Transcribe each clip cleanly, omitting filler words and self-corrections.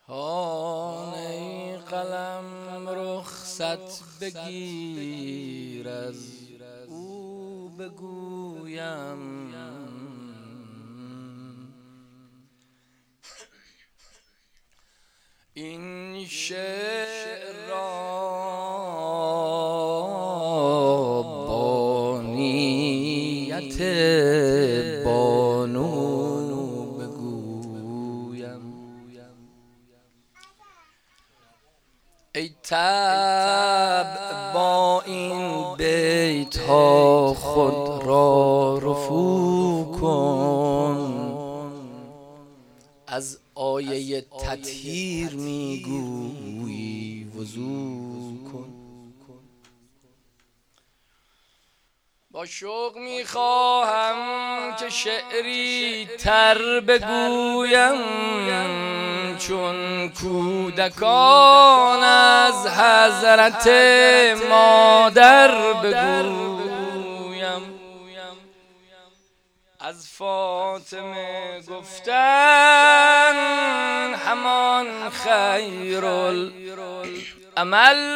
هان ای قلم رخصت بگیر از او بگویم این شعر را با نیت بانو بگویم ای طبع با این بیت ها خود را رفو کن از آیه تطهیر میگویی وضو کن با شوق میخواهم که شعری تر بگویم چون کودکان از حضرت مادر بگویم از فاطمه گفتن همان خیرالعمل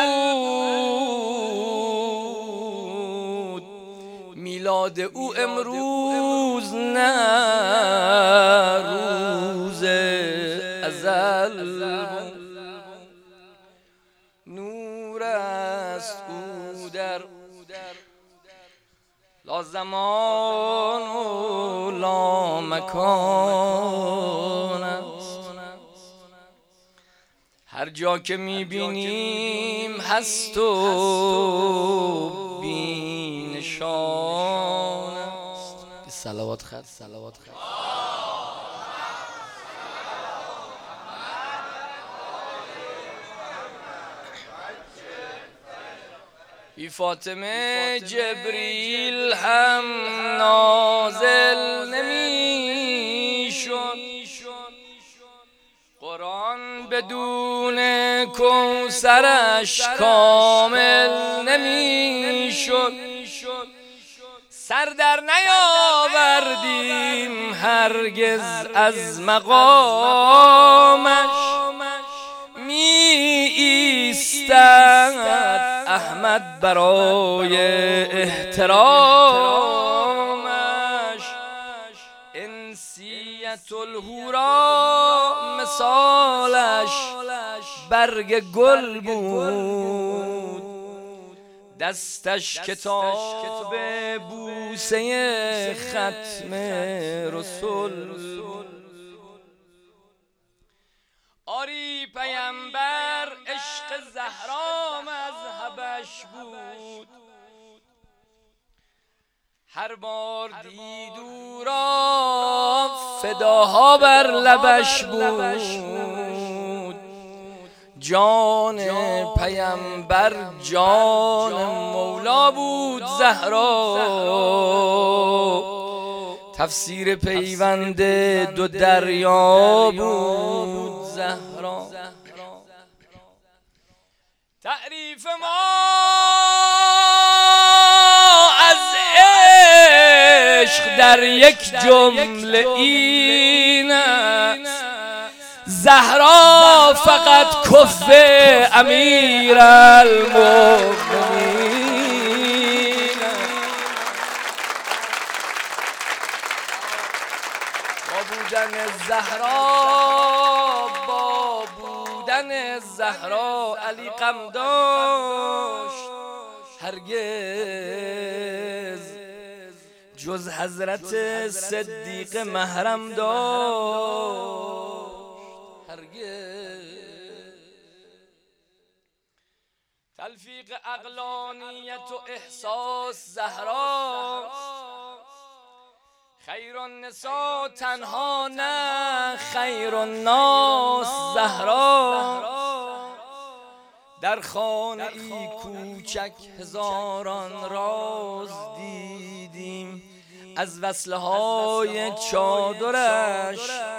بود میلاد او امروز نه روز ازل نور است او در لا زمان و لا مکان است هر جا که میبینیم هست و بی نشان است صلوات خط بی فاطمه جبریل هم نازل نمیشد قرآن بدون کوثرش کامل نمیشد سر در نیاوردیم هرگز از مقامش می ایستد احمد برای احترامش انسیت الهورا مثالش برگ گل بود دستش کتاب بوسه ختم رسول آری پیامبر عشق زهرا مذهبش بود هر بار دید او را فداها بر لبش بود جان پیامبر جان مولا بود زهرا تفسیر پیوند دو دریا بود زهرا تعریف ما از عشق در یک جمله این است زهرا فقط کف امیرالمؤمنین با بودن زهرا علی غم داشت هرگز جز حضرت صدیق محرم داشت هرگز تلفیق عقلانیت و احساس زهرا خیر النساء تنها نه خیر الناس زهرا در خانه ای کوچک هزاران راز دیدیم از وصله های چادرش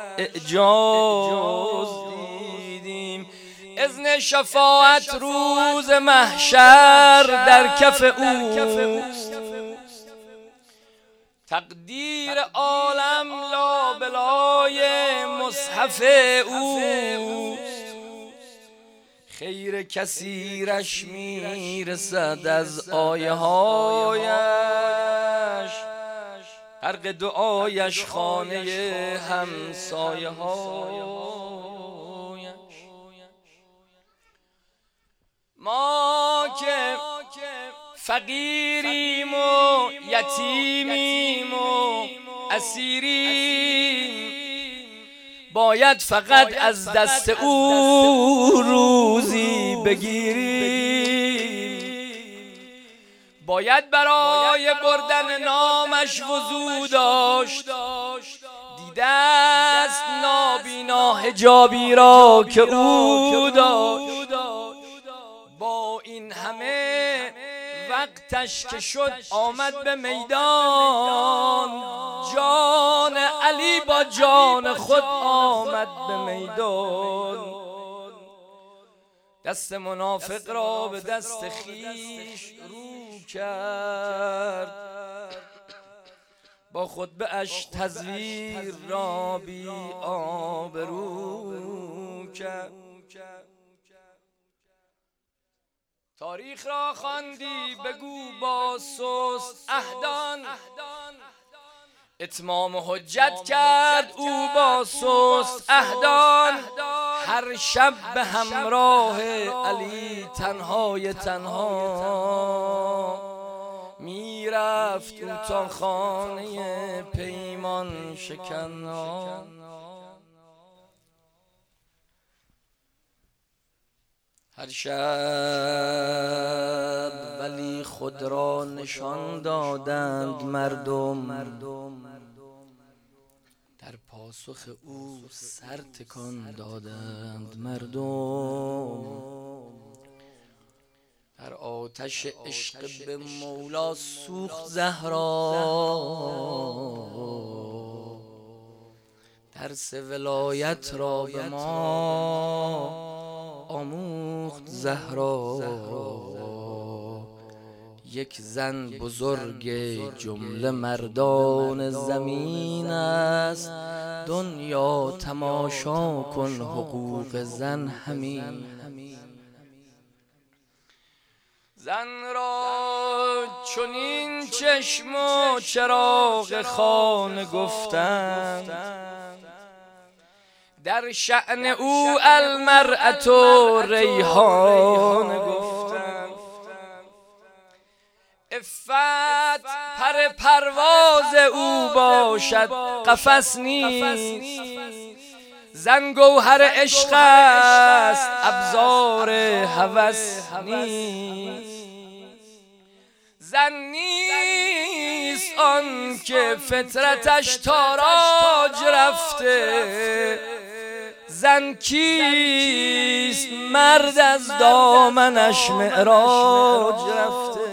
اعجاز دیدیم اذن شفاعت روز محشر در کف اوست تقدیر عالم لابلای مصحف اوست، خیر کثیرش میرسد از آیه هایش، غرق دعایش خانه همسایه هایش. ما که فقیریم و یتیمیم و اسیریم، باید فقط از دست او روزی بگیریم، باید برای بردن نامش وضو داشت، دیده است نابینا حجابی را که او داشت. با این همه وقتش که شد آمد به میدان، جان علی با جان خود آمد به میدان، دست منافق را به دست خیش رو کرد، با خطبه‌اش تزویر را بی آبرو کرد. تاریخ را خواندی بگو با سست اهدان، اتمام حجت کرد او با سست اهدان، هر شب به همراه علی تنهای تنها میرفت او تا خانه پیمان شکنان. هر شب ولی خود را نشان دادند مردم، در پاسخ او سر تکان دادند مردم، در آتش عشق به مولا سوخت زهرا، درس ولایت را به ما آموخت زهرا. یک زن بزرگ جمله مردان زمین است، دنیا تماشا کن حقوق زن همین. زن را چنین چشم و چراغ خانه گفتند، در شأن او المرأة ریحان گفتند. عفت پر پرواز او باشد قفس نیست، زن گوهر عشق است ابزار هوس نیست. زن نیست آن که فطرتش تاراج رفته، زن کیست مرد از دامنش معراج رفته.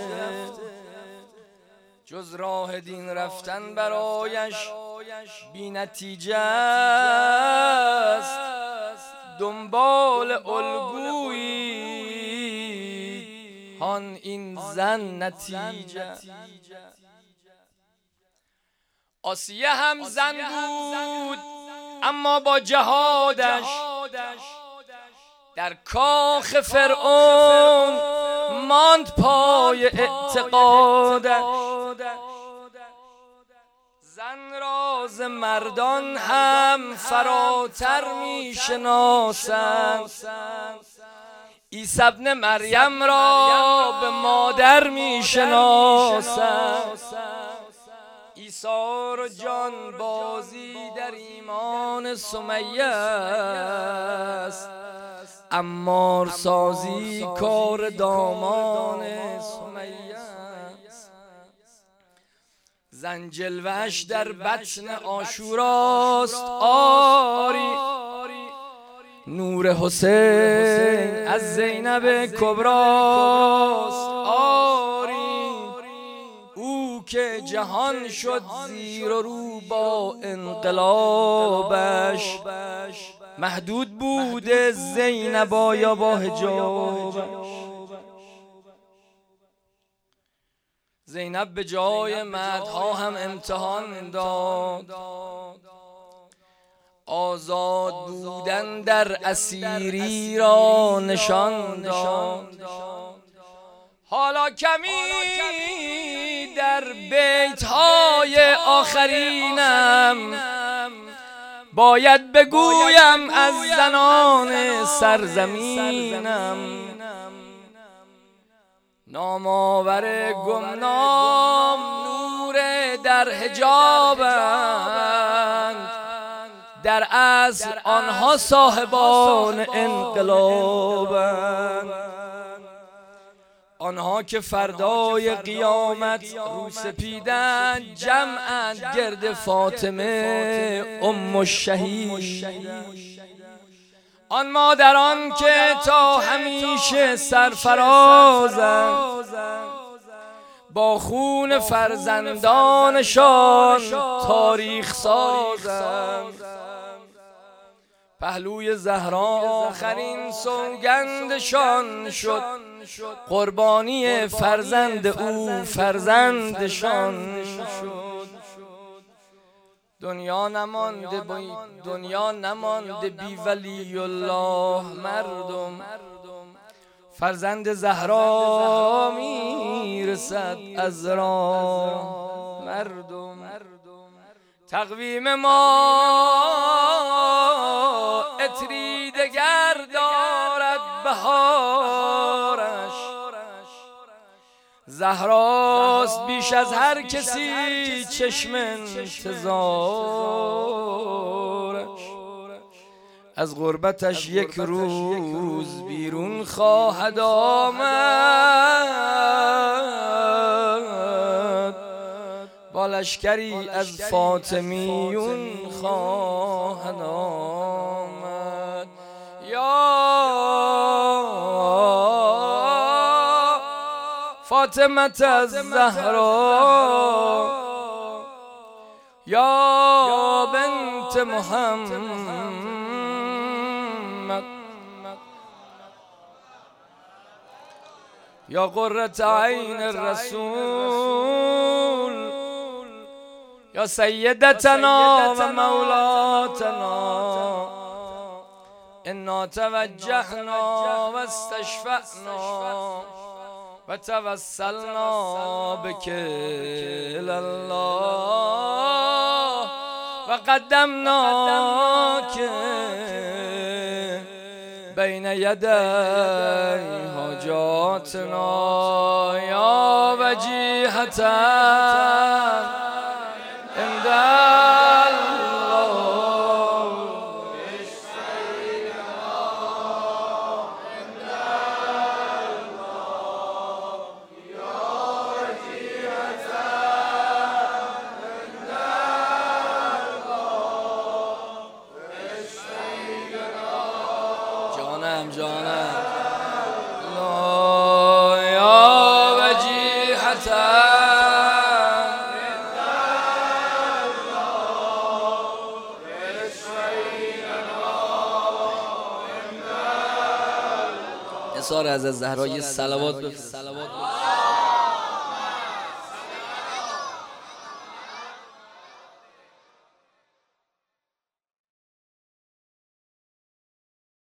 جز راه دین رفتن برایش بی نتیجه است، دنبال الگویی هان این زن نتیجه. آسیه هم زن بود اما با جهادش، در کاخ فرعون ماند پای اعتقادش. زن راز مردان هم فراتر می شناسند، عیسی ابن مریم را به مادر می شناسند. عیسی و جان بازی در ایمان سمیه است، عمار سازی کار دامان سمیه است. زن جلوه‌اش در بطن عاشوراست آری، نور حسین از زینب کبراست آری. او که جهان شد زیر و رو با انقلابش، محدود بوده زینب یا با حجابش. زینب به جای مدها هم امتحان داد، آزاد بودن در اسیری را نشان داد. حالا کمی در بیت‌های آخرینم باید بگویم از زنان سرزمینم. نامآور گمنام نور در حجابند، در اصل آنها صاحبان انقلابند. آنها که فردای قیامت رو سپیدند جمعند گرد فاطمه ام الشهید. آن مادران که تا همیشه سرفرازند، با خون فرزندانشان تاریخ سازند. پهلوی زهرا آخرین سوگندشان شد، قربانی فرزند او فرزندشان شد. دنیا نمانده بی ولی الله مردم، فرزند زهرا میرسد از راه مردم. تقویم ما عطری دگر دارد بهارش، زهراست بیش از هر کسی چشم انتظارش. از غربتش یک روز بیرون خواهد آمد، با لشکری از فاطمیون خواهد آمد. یا فاطمه الزهرا، یا بنت محمد، یا قرة عین الرسول، یا سیدتنا و مولاتنا، انا توجهنا و استشفعنا و توسلنا بك الی الله و قدمناک بین یدی حاجاتنا. یا وجیهة عند جانم لا یا وجیهة نثار از زهرا یه صلوات بفرست.